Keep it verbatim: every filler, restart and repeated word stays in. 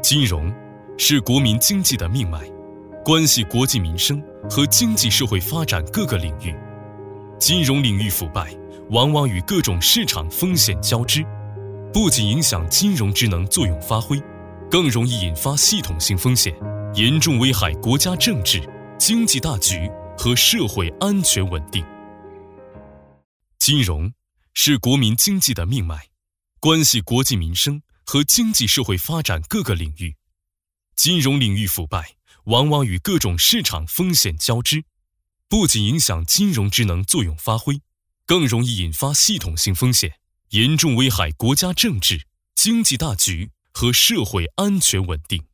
金融是国民经济的命脉，关系国计民生和经济社会发展各个领域。金融领域腐败往往与各种市场风险交织，不仅影响金融职能作用发挥，更容易引发系统性风险，严重危害国家政治、经济大局和社会安全稳定。金融是国民经济的命脉，关系国计民生和经济社会发展各个领域。金融领域腐败往往与各种市场风险交织，不仅影响金融职能作用发挥，更容易引发系统性风险，严重危害国家政治、经济大局和社会安全稳定。